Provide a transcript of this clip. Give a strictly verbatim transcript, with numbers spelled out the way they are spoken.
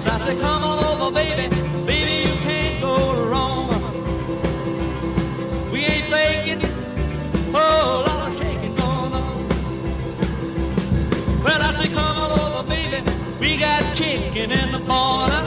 Yes, I say, come on over, baby. Baby, you can't go wrong. We ain't faking. Oh, a lot of shaking going on. Well, I say, come on over, baby. We got chicken in the corner.